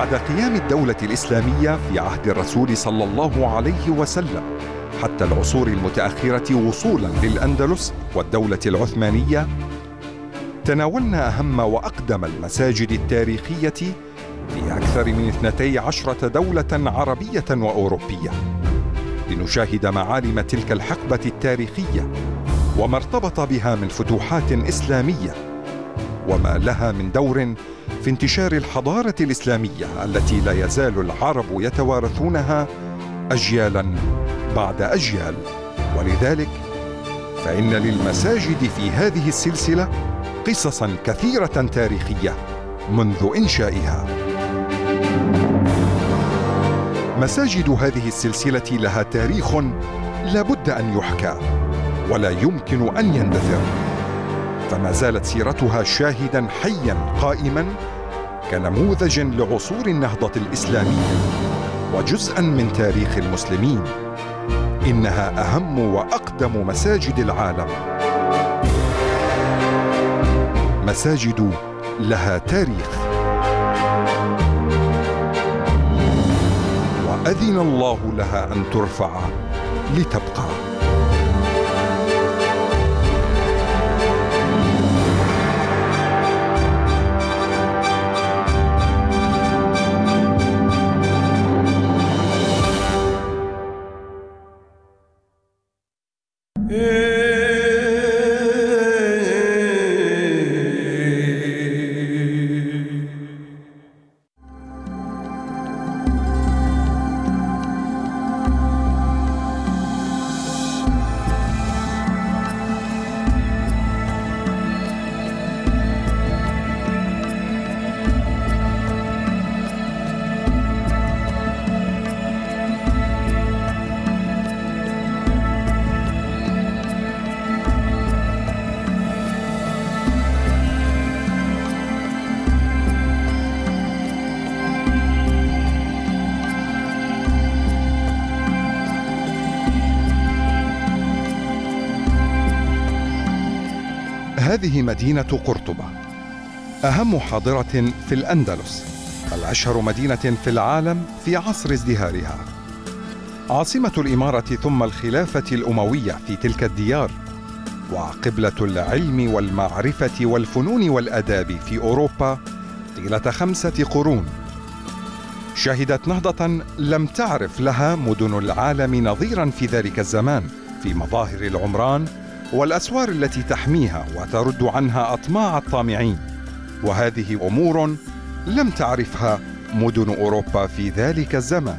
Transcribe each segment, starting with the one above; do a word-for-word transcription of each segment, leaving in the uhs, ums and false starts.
بعد قيام الدولة الإسلامية في عهد الرسول صلى الله عليه وسلم حتى العصور المتأخرة وصولاً للأندلس والدولة العثمانية، تناولنا أهم وأقدم المساجد التاريخية في أكثر من اثنتي عشرة دولة عربية وأوروبية، لنشاهد معالم تلك الحقبة التاريخية وما ارتبط بها من فتوحات إسلامية، وما لها من دور في انتشار الحضارة الإسلامية التي لا يزال العرب يتوارثونها أجيالاً بعد أجيال. ولذلك فإن للمساجد في هذه السلسلة قصصاً كثيرة تاريخية منذ إنشائها. مساجد هذه السلسلة لها تاريخ لابد أن يحكى ولا يمكن أن يندثر، فما زالت سيرتها شاهداً حياً قائماً كنموذج لعصور النهضة الإسلامية وجزءاً من تاريخ المسلمين. إنها أهم وأقدم مساجد العالم، مساجد لها تاريخ، وأذن الله لها أن ترفع لتبقى. هذه مدينة قرطبة، أهم حاضرة في الأندلس، بل أشهر مدينة في العالم في عصر ازدهارها، عاصمة الإمارة ثم الخلافة الأموية في تلك الديار، وقبلة العلم والمعرفة والفنون والآداب في أوروبا طيلة خمسة قرون. شهدت نهضة لم تعرف لها مدن العالم نظيرا في ذلك الزمان في مظاهر العمران والأسوار التي تحميها وترد عنها أطماع الطامعين، وهذه أمور لم تعرفها مدن أوروبا في ذلك الزمان.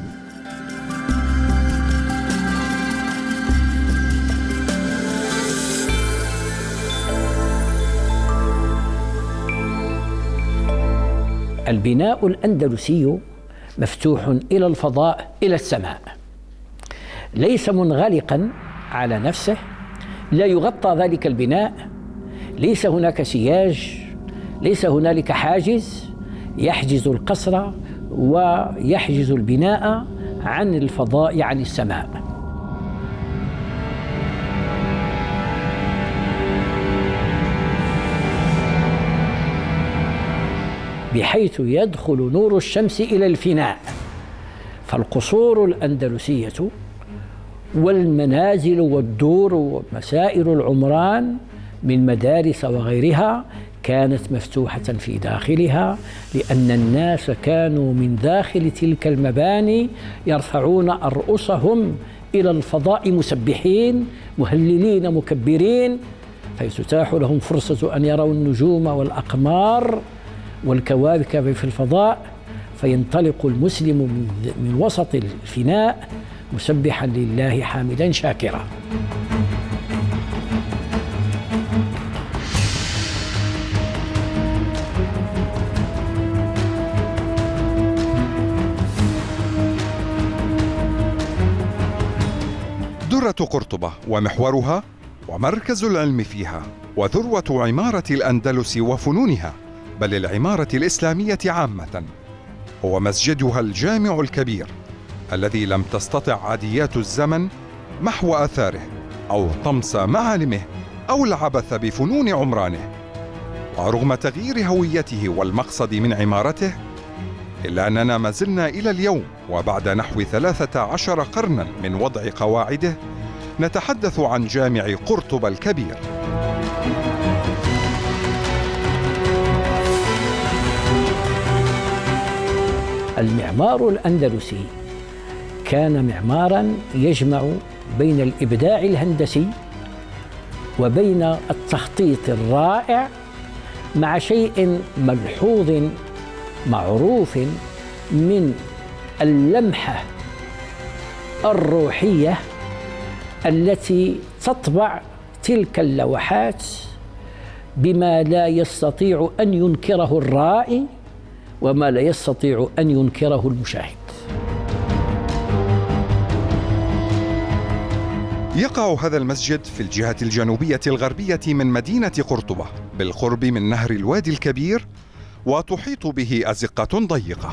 البناء الأندلسي مفتوح إلى الفضاء، إلى السماء، ليس منغلقا على نفسه، لا يغطى ذلك البناء، ليس هناك سياج، ليس هنالك حاجز يحجز القصر ويحجز البناء عن الفضاء، عن السماء. بحيث يدخل نور الشمس إلى الفناء. فالقصور الأندلسية والمنازل والدور ومسائر العمران من مدارس وغيرها كانت مفتوحة في داخلها، لأن الناس كانوا من داخل تلك المباني يرفعون أرؤوسهم إلى الفضاء مسبحين مهللين مكبرين، فيتاح لهم فرصة أن يروا النجوم والأقمار والكواكب في الفضاء، فينطلق المسلم من وسط الفناء مسبحا لله حامدا شاكرا. درة قرطبة ومحورها ومركز العلم فيها وذروة عمارة الأندلس وفنونها، بل العمارة الإسلامية عامة، هو مسجدها الجامع الكبير الذي لم تستطع عاديات الزمن محو آثاره أو طمس معالمه أو العبث بفنون عمرانه. ورغم تغيير هويته والمقصد من عمارته، إلا أننا ما زلنا إلى اليوم وبعد نحو ثلاثة عشر قرناً من وضع قواعده نتحدث عن جامع قرطبة الكبير. المعمار الأندلسي كان معماراً يجمع بين الإبداع الهندسي وبين التخطيط الرائع مع شيء ملحوظ معروف من اللمحة الروحية التي تطبع تلك اللوحات بما لا يستطيع أن ينكره الرائي وما لا يستطيع أن ينكره المشاهد. يقع هذا المسجد في الجهة الجنوبية الغربية من مدينة قرطبة بالقرب من نهر الوادي الكبير، وتحيط به أزقة ضيقة.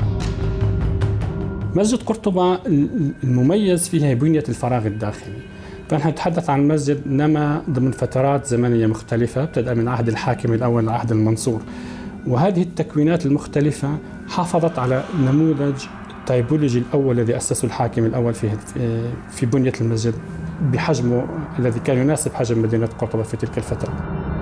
مسجد قرطبة المميز فيها بنية الفراغ الداخلي. فنحن نتحدث عن مسجد نما ضمن فترات زمنية مختلفة، ابتدأ من عهد الحاكم الأول لعهد المنصور، وهذه التكوينات المختلفة حافظت على نموذج التايبولوجي الأول الذي أسسه الحاكم الأول في في بنية المسجد بحجمه الذي كان يناسب حجم مدينة قرطبة في تلك الفترة.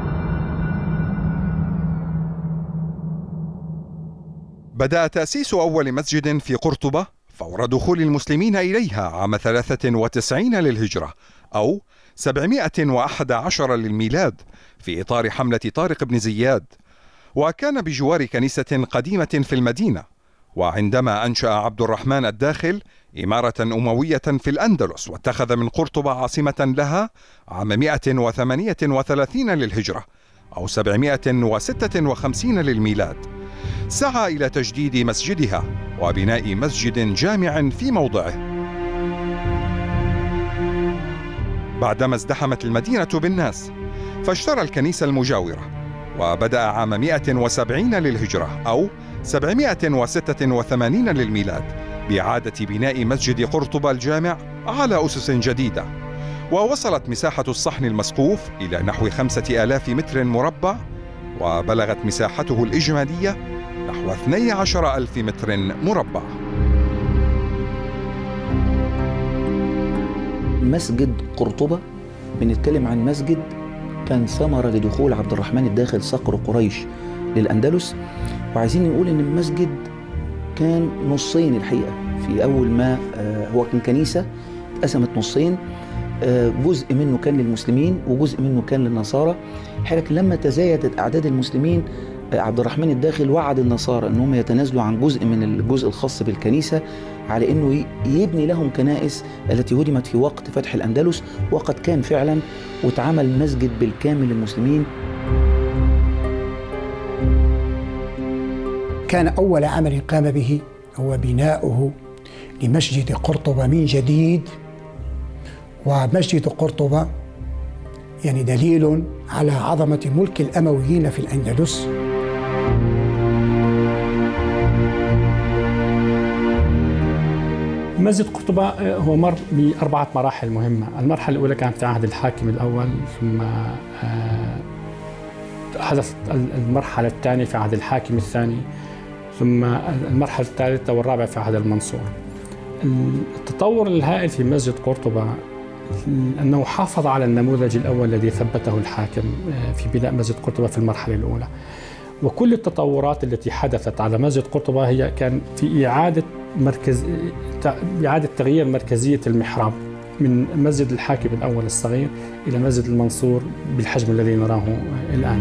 بدأ تأسيس أول مسجد في قرطبة فور دخول المسلمين إليها عام ثلاثة وتسعين للهجرة أو سبعمائة وأحد عشر للميلاد في إطار حملة طارق بن زياد، وكان بجوار كنيسة قديمة في المدينة. وعندما أنشأ عبد الرحمن الداخل إمارة أموية في الأندلس واتخذ من قرطبة عاصمة لها عام مائة وثمانية وثلاثين للهجرة أو سبعمائة وستة وخمسين للميلاد، سعى إلى تجديد مسجدها وبناء مسجد جامع في موضعه. بعدما ازدحمت المدينة بالناس فاشترى الكنيسة المجاورة، وبدأ عام مائة وسبعين للهجرة أو سبعمائة وستة وثمانين للميلاد بإعادة بناء مسجد قرطبة الجامع على أسس جديدة، ووصلت مساحة الصحن المسقوف إلى نحو خمسة آلاف متر مربع، وبلغت مساحته الإجمالية نحو اثني عشر ألف متر مربع. مسجد قرطبة بنتكلم عن مسجد كان ثمرة لدخول عبد الرحمن الداخل صقر قريش للأندلس، وعايزين نقول إن المسجد كان نصين الحقيقة. في أول ما هو كان كنيسة اتقسمت نصين، جزء منه كان للمسلمين وجزء منه كان للنصارى. لكن لما تزايدت أعداد المسلمين عبد الرحمن الداخل وعد النصارى أنهم يتنازلوا عن جزء من الجزء الخاص بالكنيسة على أنه يبني لهم كنائس التي هدمت في وقت فتح الأندلس، وقد كان فعلا واتعمل مسجد بالكامل للمسلمين. كان أول عمل قام به هو بناؤه لمسجد قرطبة من جديد، ومسجد قرطبة يعني دليل على عظمة ملك الأمويين في الأندلس. مسجد قرطبة هو مر بأربعة مراحل مهمة. المرحلة الأولى كانت في عهد الحاكم الأول، ثم حدثت المرحلة الثانية في عهد الحاكم الثاني، ثم المرحلة الثالثة والرابعة في عهد المنصور. التطور الهائل في مسجد قرطبة أنه حافظ على النموذج الأول الذي ثبته الحاكم في بناء مسجد قرطبة في المرحلة الأولى، وكل التطورات التي حدثت على مسجد قرطبة هي كان في إعادة مركز إعادة تغيير مركزية المحراب من مسجد الحاكم الأول الصغير إلى مسجد المنصور بالحجم الذي نراه الآن.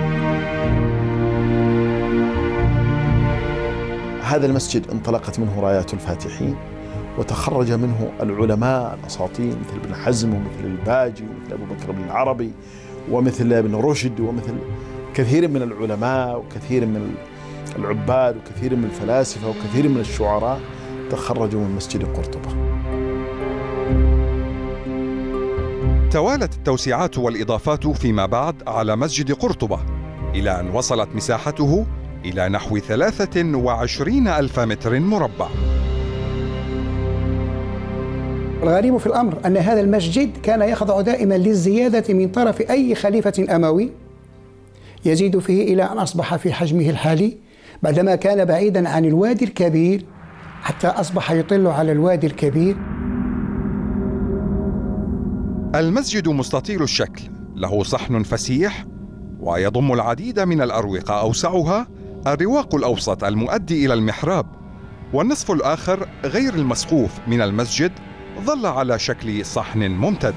هذا المسجد انطلقت منه رايات الفاتحين، وتخرج منه العلماء الأساطين مثل ابن حزم ومثل الباجي ومثل أبو بكر بن العربي ومثل ابن رشد ومثل كثير من العلماء وكثير من العباد وكثير من الفلاسفة وكثير من الشعراء تخرجوا من مسجد قرطبة. توالت التوسعات والإضافات فيما بعد على مسجد قرطبة إلى أن وصلت مساحته إلى نحو ثلاثة وعشرين ألف متر مربع. الغريب في الأمر أن هذا المسجد كان يخضع دائما للزيادة من طرف أي خليفة أموي، يزيد فيه إلى أن أصبح في حجمه الحالي، بعدما كان بعيدا عن الوادي الكبير حتى أصبح يطل على الوادي الكبير. المسجد مستطيل الشكل، له صحن فسيح ويضم العديد من الأروقة، أوسعها الرواق الأوسط المؤدي إلى المحراب، والنصف الآخر غير المسقوف من المسجد ظل على شكل صحن ممتد.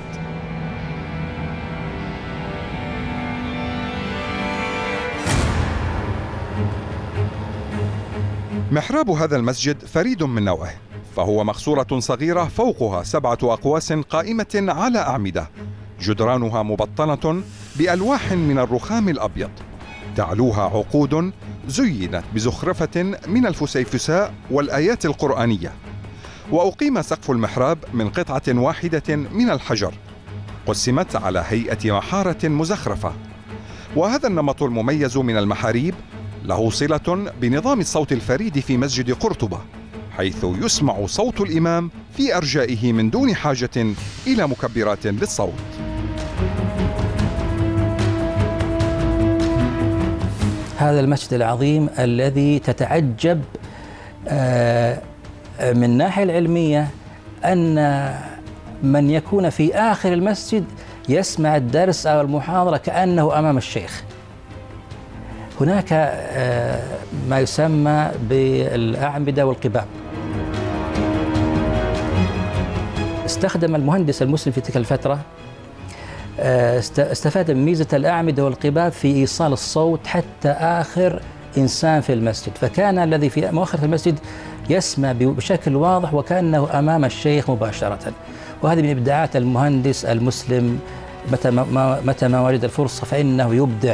محراب هذا المسجد فريد من نوعه، فهو مقصورة صغيرة فوقها سبعة أقواس قائمة على أعمدة، جدرانها مبطنة بألواح من الرخام الأبيض، تعلوها عقود زينت بزخرفة من الفسيفساء والآيات القرآنية. وأقيم سقف المحراب من قطعة واحدة من الحجر قسمت على هيئة محارة مزخرفة. وهذا النمط المميز من المحاريب له صلة بنظام الصوت الفريد في مسجد قرطبة، حيث يسمع صوت الإمام في أرجائه من دون حاجة إلى مكبرات للصوت. هذا المسجد العظيم الذي تتعجب من الناحية العلمية أن من يكون في آخر المسجد يسمع الدرس أو المحاضرة كأنه أمام الشيخ. هناك ما يسمى بالأعمدة والقباب. استخدم المهندس المسلم في تلك الفترة، استفاد من ميزة الأعمدة والقباب في إيصال الصوت حتى آخر إنسان في المسجد، فكان الذي في مؤخرة المسجد يسمع بشكل واضح وكأنه أمام الشيخ مباشرة. وهذه من إبداعات المهندس المسلم، متى ما, متى ما وجد الفرصة فإنه يبدع.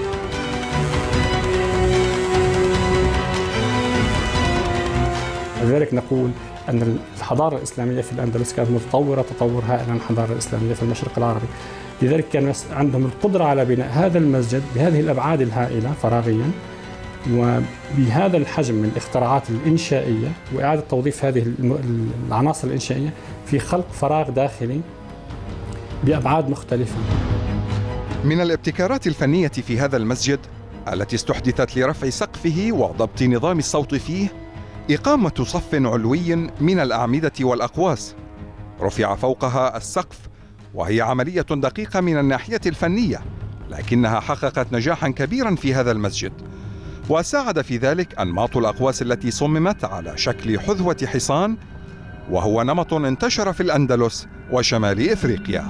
لذلك نقول أن الحضارة الإسلامية في الأندلس كانت متطورة تطور هائلا عن الحضارة الإسلامية في المشرق العربي، لذلك كان عندهم القدرة على بناء هذا المسجد بهذه الأبعاد الهائلة فراغيا، وبهذا الحجم من الاختراعات الإنشائية وإعادة توظيف هذه العناصر الإنشائية في خلق فراغ داخلي بأبعاد مختلفة. من الابتكارات الفنية في هذا المسجد التي استحدثت لرفع سقفه وضبط نظام الصوت فيه إقامة صف علوي من الأعمدة والأقواس رفع فوقها السقف، وهي عملية دقيقة من الناحية الفنية، لكنها حققت نجاحا كبيرا في هذا المسجد. وساعد في ذلك أنماط الأقواس التي صممت على شكل حذوة حصان، وهو نمط انتشر في الأندلس وشمال إفريقيا.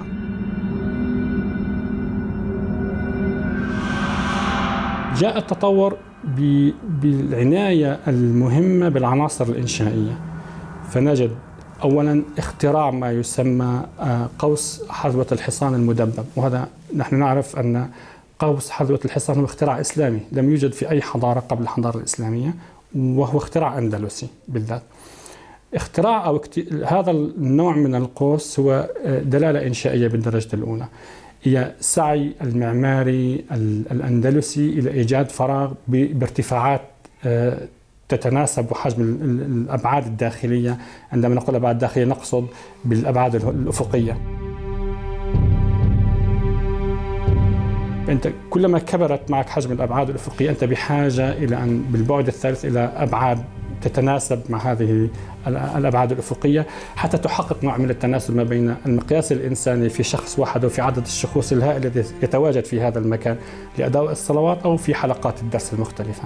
جاء التطور بالعناية المهمة بالعناصر الإنشائية، فنجد أولا اختراع ما يسمى قوس حذوة الحصان المدبب، وهذا نحن نعرف أن قوس حذوة الحصان هو اختراع إسلامي لم يوجد في أي حضارة قبل الحضارة الإسلامية، وهو اختراع أندلسي بالذات. اختراع أو هذا النوع من القوس هو دلالة إنشائية بالدرجة الأولى، هي سعي المعماري الأندلسي إلى إيجاد فراغ بارتفاعات تتناسب وحجم الأبعاد الداخلية. عندما نقول أبعاد داخلية نقصد بالأبعاد الأفقية. أنت كلما كبرت معك حجم الأبعاد الأفقية أنت بحاجة إلى أن بالبعد الثالث إلى أبعاد تتناسب مع هذه الأبعاد الأفقية حتى تحقق نوع من التناسب ما بين المقياس الإنساني في شخص واحد وفي عدد الشخوص الهائل الذي يتواجد في هذا المكان لأداء الصلوات أو في حلقات الدرس المختلفة.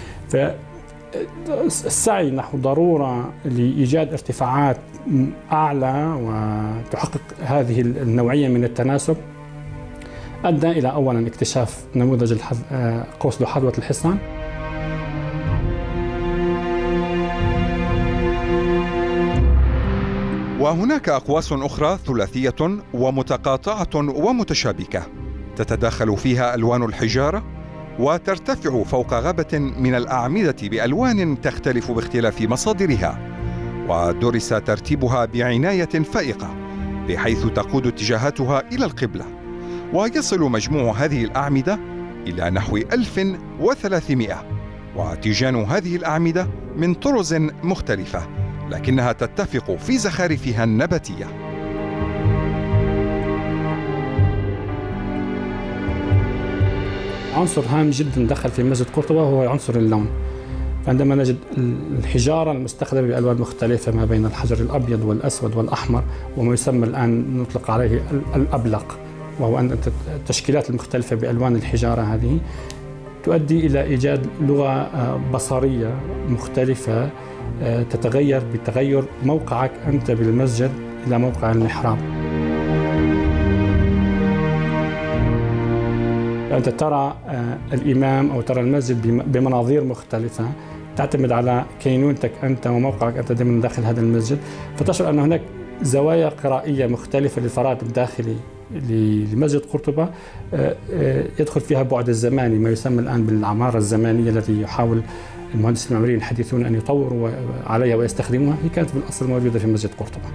فالسعي نحو ضرورة لإيجاد ارتفاعات أعلى وتحقق هذه النوعية من التناسب أدى إلى أولا اكتشاف نموذج قوس ذو حذوة الحصان، وهناك أقواس أخرى ثلاثية ومتقاطعة ومتشابكة تتداخل فيها ألوان الحجارة وترتفع فوق غابة من الأعمدة بألوان تختلف باختلاف مصادرها، ودرس ترتيبها بعناية فائقة بحيث تقود اتجاهاتها إلى القبلة. ويصل مجموع هذه الأعمدة إلى نحو ألف وثلاثمائة، وتيجان هذه الأعمدة من طرز مختلفة لكنها تتفق في زخارفها النباتية. عنصر هام جدا دخل في مسجد قرطبة وهو عنصر اللون. فعندما نجد الحجارة المستخدمة بألوان مختلفة ما بين الحجر الأبيض والأسود والأحمر وما يسمى الآن نطلق عليه الأبلق، وهو أن التشكيلات المختلفة بألوان الحجارة هذه تؤدي إلى إيجاد لغة بصرية مختلفة تتغير بتغير موقعك أنت بالمسجد إلى موقع المحراب. أنت ترى الإمام أو ترى المسجد بمناظير مختلفة تعتمد على كينونتك أنت وموقعك أنت ضمن داخل هذا المسجد، فتشعر أن هناك زوايا قرائية مختلفة للفراغ الداخلي لمسجد قرطبة يدخل فيها بعد الزماني ما يسمى الآن بالعمارة الزمانية التي يحاول المهندسين المعماريين الحديثون أن يطوروا عليها ويستخدموها، هي كانت بالأصل موجودة في مسجد قرطبة.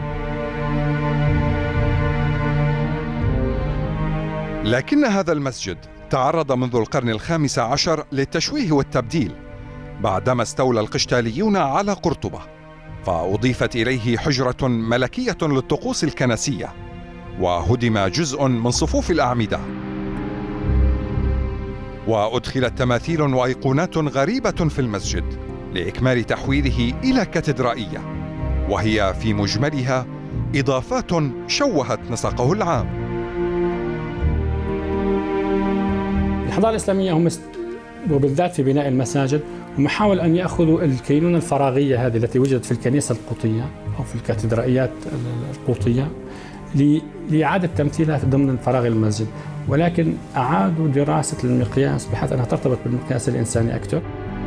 لكن هذا المسجد تعرض منذ القرن الخامس عشر للتشويه والتبديل بعدما استولى القشتاليون على قرطبة، فأضيفت إليه حجرة ملكية للطقوس الكنسية، وهدم جزء من صفوف الأعمدة، وأدخلت تماثيل وأيقونات غريبة في المسجد لإكمال تحويله إلى كاتدرائية، وهي في مجملها إضافات شوهت نسقه العام. الحضارة الإسلامية هم وبالذات في بناء المساجد هم حاولوا أن يأخذوا الكينونة الفراغية هذه التي وجدت في الكنيسة القوطية أو في الكاتدرائيات القوطية لإعادة تمثيلها ضمن فراغ المسجد، ولكن أعادوا دراسة المقياس بحيث أنها ترتبط بالمقياس الإنساني أكثر،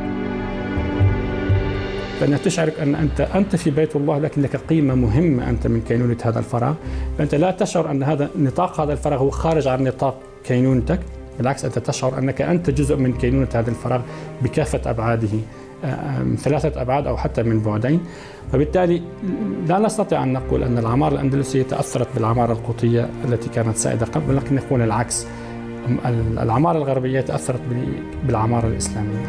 لأنها تشعرك أن أنت أنت في بيت الله لكن لك قيمة مهمة أنت من كينونة هذا الفراغ، فأنت لا تشعر أن هذا نطاق هذا الفراغ هو خارج عن نطاق كينونتك، بالعكس أنت تشعر أنك أنت جزء من كينونة هذا الفراغ بكافة أبعاده، ثلاثة أبعاد أو حتى من بعدين. فبالتالي لا نستطيع أن نقول أن العمارة الأندلسية تأثرت بالعمارة القوطية التي كانت سائدة قبل، ولكن نقول العكس، العمارة الغربية تأثرت بالعمارة الإسلامية.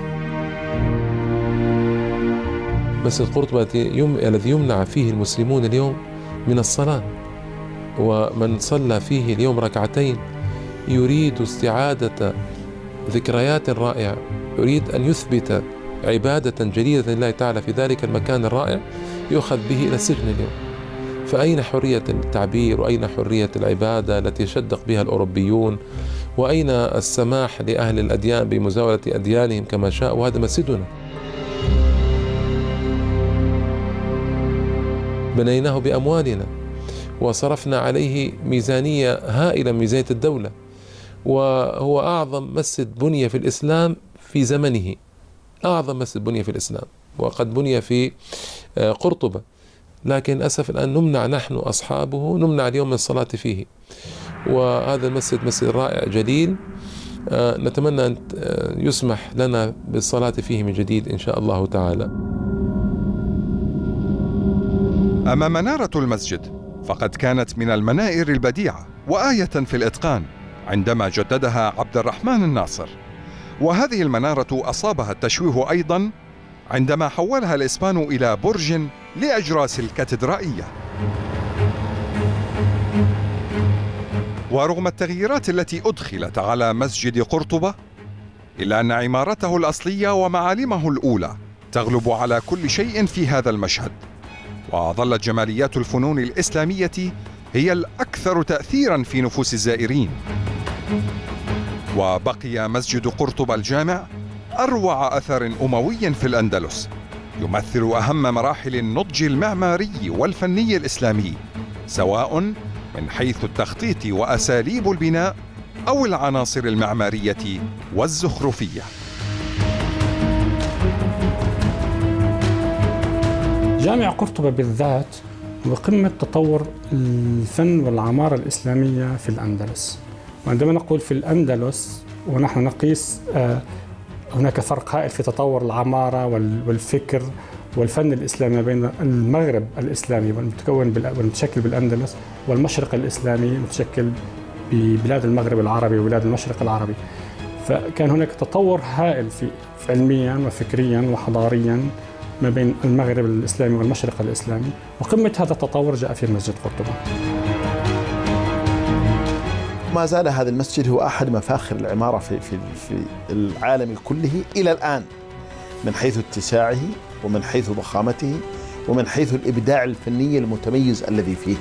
مسجد قرطبة الذي يمنع فيه المسلمون اليوم من الصلاة، ومن صلى فيه اليوم ركعتين يريد استعادة ذكريات رائعة، يريد أن يثبت عبادة جديدة لله تعالى في ذلك المكان الرائع، يؤخذ به إلى السجن اليوم. فأين حرية التعبير، وأين حرية العبادة التي يشدق بها الأوروبيون، وأين السماح لأهل الأديان بمزاولة أديانهم كما شاء؟ وهذا مسجدنا بنيناه بأموالنا وصرفنا عليه ميزانية هائلة، ميزانية الدولة، وهو أعظم مسجد بني في الإسلام في زمنه، أعظم مسجد بني في الإسلام، وقد بني في قرطبة، لكن للأسف الآن نمنع نحن أصحابه، نمنع اليوم من الصلاة فيه. وهذا المسجد مسجد رائع جليل، نتمنى أن يسمح لنا بالصلاة فيه من جديد إن شاء الله تعالى. أما منارة المسجد فقد كانت من المنائر البديعة وآية في الإتقان عندما جددها عبد الرحمن الناصر، وهذه المنارة أصابها التشويه أيضاً عندما حولها الإسبان إلى برج لأجراس الكاتدرائية. ورغم التغييرات التي أدخلت على مسجد قرطبة، إلا أن عمارته الأصلية ومعالمه الأولى تغلب على كل شيء في هذا المشهد، وظلت جماليات الفنون الإسلامية هي الأكثر تأثيراً في نفوس الزائرين. وبقي مسجد قرطبة الجامع أروع أثر أموي في الأندلس، يمثل أهم مراحل النضج المعماري والفني الإسلامي، سواء من حيث التخطيط وأساليب البناء أو العناصر المعمارية والزخرفية. جامع قرطبة بالذات هو قمة تطور الفن والعمارة الإسلامية في الأندلس. وعندما نقول في الأندلس ونحن نقيس هناك فرق هائل في تطور العمارة والفكر والفن الإسلامي بين المغرب الإسلامي والمتكون والمتشكل بالأندلس والمشرق الإسلامي المتشكل ببلاد المغرب العربي وبلاد المشرق العربي. فكان هناك تطور هائل في علميا وفكريا وحضاريا ما بين المغرب الإسلامي والمشرق الإسلامي، وقمة هذا التطور جاء في مسجد قرطبة. ما زال هذا المسجد هو أحد مفاخر العمارة في في في العالم كله إلى الآن. من حيث اتساعه ومن حيث ضخامته ومن حيث الإبداع الفني المتميز الذي فيه.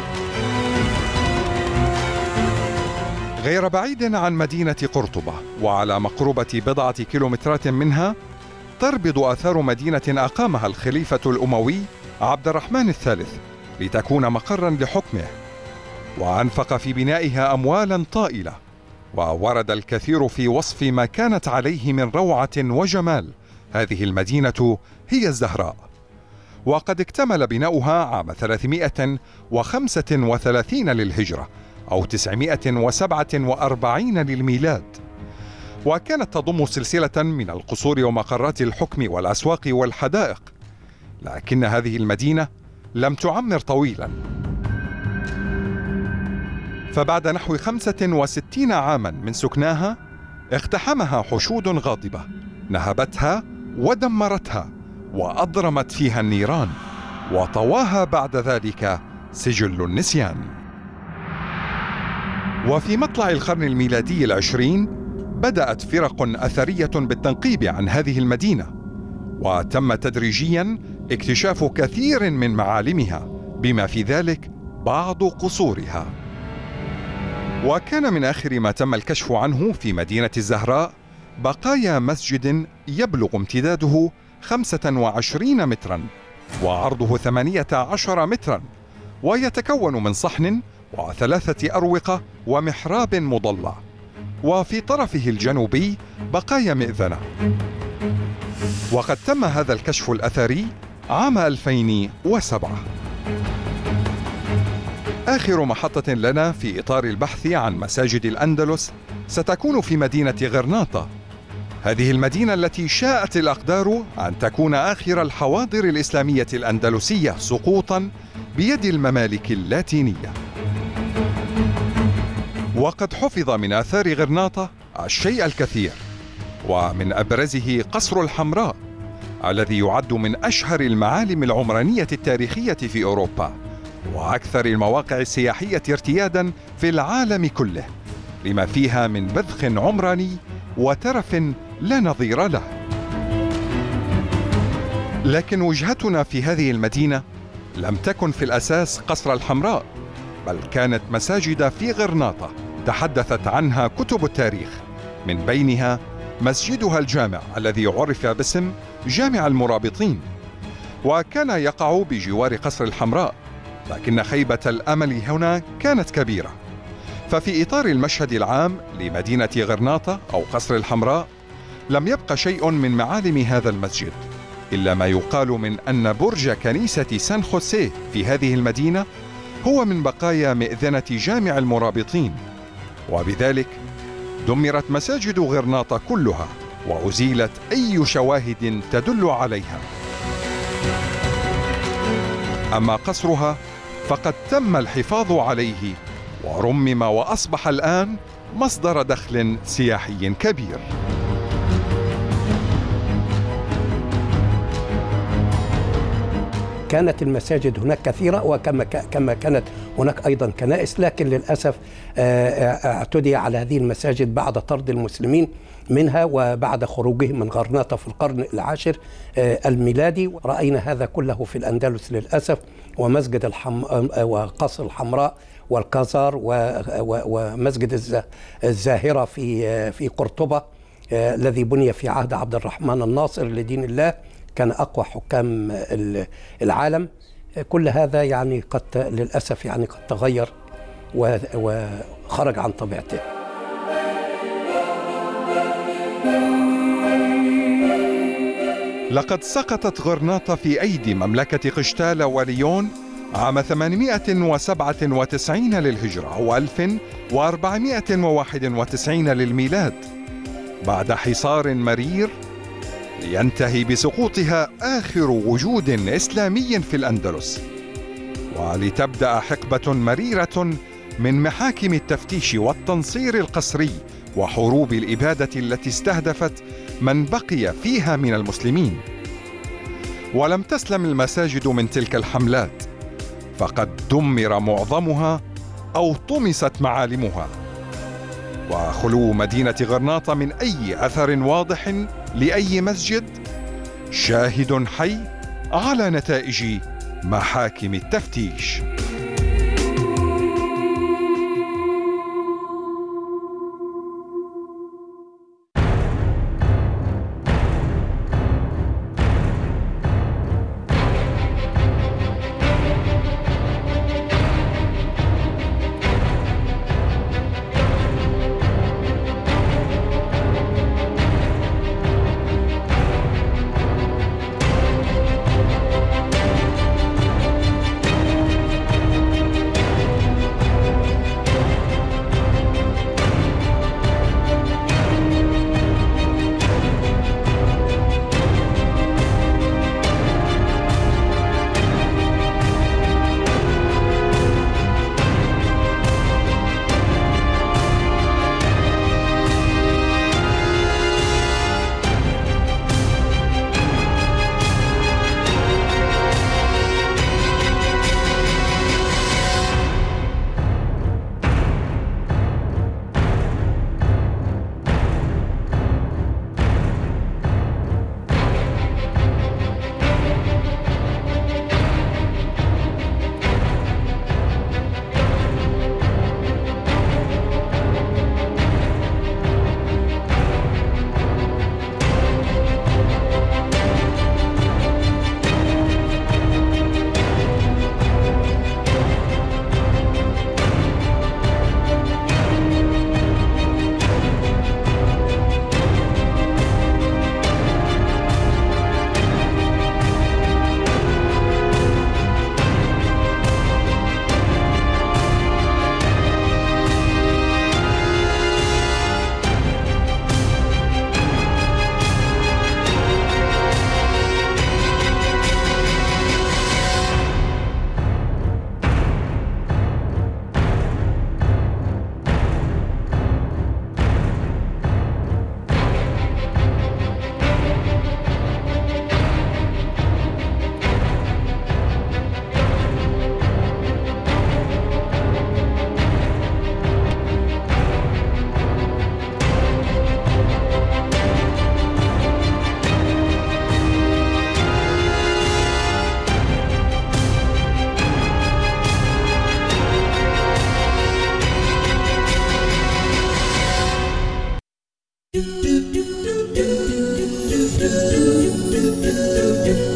غير بعيد عن مدينة قرطبة وعلى مقربة بضعة كيلومترات منها تربض آثار مدينة أقامها الخليفة الأموي عبد الرحمن الثالث لتكون مقرا لحكمه، وأنفق في بنائها أموالا طائلة، وورد الكثير في وصف ما كانت عليه من روعة وجمال. هذه المدينة هي الزهراء، وقد اكتمل بناؤها عام ثلاثمائة وخمسة وثلاثين للهجرة أو تسعمائة وسبعة وأربعين للميلاد، وكانت تضم سلسلة من القصور ومقرات الحكم والأسواق والحدائق. لكن هذه المدينة لم تعمر طويلا، فبعد نحو خمسة وستين عاما من سكناها اقتحمها حشود غاضبة نهبتها ودمرتها وأضرمت فيها النيران، وطواها بعد ذلك سجل النسيان. وفي مطلع القرن الميلادي العشرين بدأت فرق أثرية بالتنقيب عن هذه المدينة، وتم تدريجيا اكتشاف كثير من معالمها بما في ذلك بعض قصورها. وكان من آخر ما تم الكشف عنه في مدينة الزهراء بقايا مسجد يبلغ امتداده خمسة وعشرين مترا وعرضه ثمانية عشر مترا، ويتكون من صحن وثلاثة أروقة ومحراب مضلع، وفي طرفه الجنوبي بقايا مئذنة. وقد تم هذا الكشف الأثري عام ألفين وسبعة. آخر محطة لنا في إطار البحث عن مساجد الأندلس ستكون في مدينة غرناطة، هذه المدينة التي شاءت الأقدار أن تكون آخر الحواضر الإسلامية الأندلسية سقوطاً بيد الممالك اللاتينية. وقد حفظ من آثار غرناطة الشيء الكثير، ومن أبرزه قصر الحمراء الذي يعد من أشهر المعالم العمرانية التاريخية في أوروبا، وأكثر المواقع السياحية ارتياداً في العالم كله، لما فيها من بذخ عمراني وترف لا نظير له. لكن وجهتنا في هذه المدينة لم تكن في الأساس قصر الحمراء، بل كانت مساجد في غرناطة تحدثت عنها كتب التاريخ، من بينها مسجدها الجامع الذي عرف باسم جامع المرابطين، وكان يقع بجوار قصر الحمراء. لكن خيبة الأمل هنا كانت كبيرة، ففي إطار المشهد العام لمدينة غرناطة أو قصر الحمراء لم يبقى شيء من معالم هذا المسجد، إلا ما يقال من أن برج كنيسة سان خوسيه في هذه المدينة هو من بقايا مئذنة جامع المرابطين، وبذلك دمرت مساجد غرناطة كلها وأزيلت أي شواهد تدل عليها. أما قصرها فقد تم الحفاظ عليه ورمم وأصبح الآن مصدر دخل سياحي كبير. كانت المساجد هناك كثيرة، وكما كما كانت هناك أيضا كنائس، لكن للأسف اعتدي على هذه المساجد بعد طرد المسلمين منها وبعد خروجهم من غرناطة في القرن العاشر الميلادي. رأينا هذا كله في الأندلس للأسف، ومسجد الحم... وقصر الحمراء والكازار ومسجد الزاهرة في في قرطبة الذي بني في عهد عبد الرحمن الناصر لدين الله، كان أقوى حكام العالم. كل هذا يعني قد للأسف يعني قد تغير وخرج عن طبيعته. لقد سقطت غرناطة في أيدي مملكة قشتالة وليون عام ثمانمائة وسبعة وتسعين للهجرة أو ألف وأربعمائة وواحد وتسعين للميلاد، بعد حصار مرير لينتهي بسقوطها آخر وجود إسلامي في الأندلس، ولتبدأ حقبة مريرة من محاكم التفتيش والتنصير القسري وحروب الإبادة التي استهدفت من بقي فيها من المسلمين. ولم تسلم المساجد من تلك الحملات، فقد دمر معظمها أو طمست معالمها، وخلو مدينة غرناطة من أي أثر واضح لأي مسجد شاهد حي على نتائج محاكم التفتيش. do do do do do do do do do do